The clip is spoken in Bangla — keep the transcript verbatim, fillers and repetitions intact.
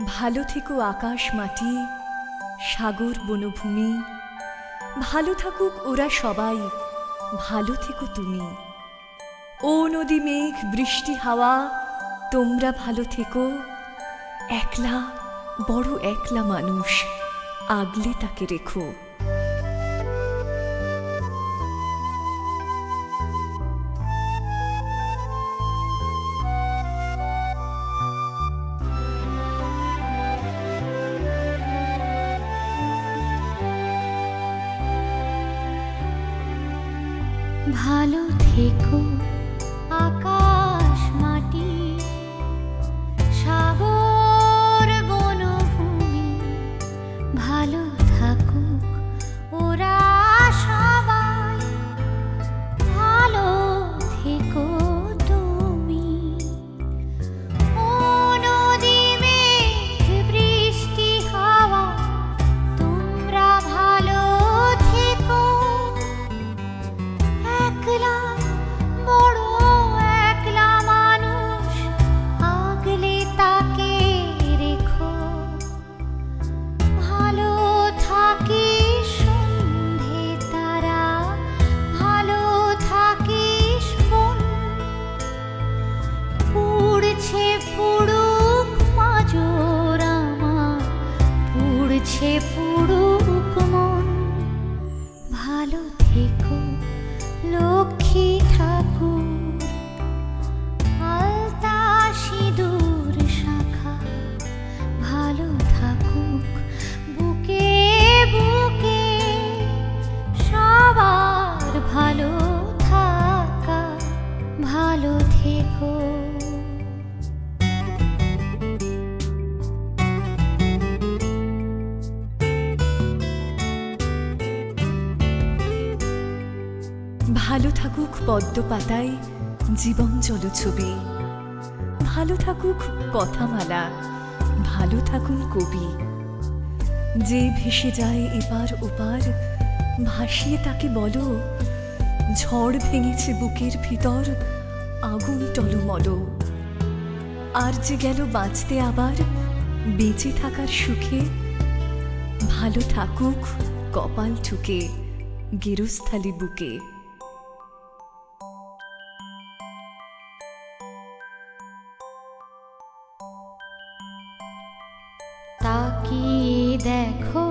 ভালো থেকো আকাশ মাটি সাগর বনভূমি, ভালো থাকুক ওরা সবাই, ভালো থেকো তুমি। ও নদী মেঘ বৃষ্টি হাওয়া, তোমরা ভালো থেকো। একলা বড় একলা মানুষ, আগলে তাকে রেখো। ভালো থেকো আকাশ মাটি সাগর বনভূমি, ভালো থাকুক ওরা সবাই, ভালো থেকো তুমি। ও নদী মেঘ বৃষ্টি হাওয়া, তোমরা ভালো থেকো। একলা বড় একলা মানুষ, আগলে তাকে রেখো। ভালো থাকিস সন্ধে তারা, ভালো থাকিস বোন। পুড়ছে পুড়ুক মাজর আমার, পুড়ছে পুড়ুক মন। ভালো থেকো লক্ষ্মী ঠাকুর, আলতা সিঁদুর শাখা, ভালো থাকুক বুকে বুকে সবার ভালো থাকা। ভালো থেকো। ভালো থাকুক পদ্ম পাতায় জীবন জলছবি, ভালো থাকুক কথামালা, ভালো থাকুন কবি। যে ভেসে যায় এপার ওপার, ভাসিয়ে তাকে বলো, ঝড় ভেঙেছে বুকের ভিতর, আগুন টলমল। আর যে গেল বাঁচতে আবার বেঁচে থাকার সুখে, ভালো থাকুক কপাল ঠুকে গেরস্থালি বুকে। তাকিয়ে দেখো